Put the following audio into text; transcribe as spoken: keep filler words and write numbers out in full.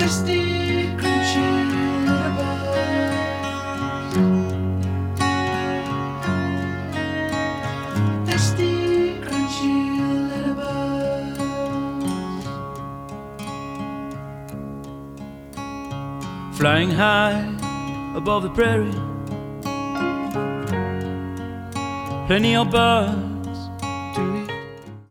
tasty, crunchy little bugs. Tasty, crunchy little bugs. Flying high above the prairie, plenty of birds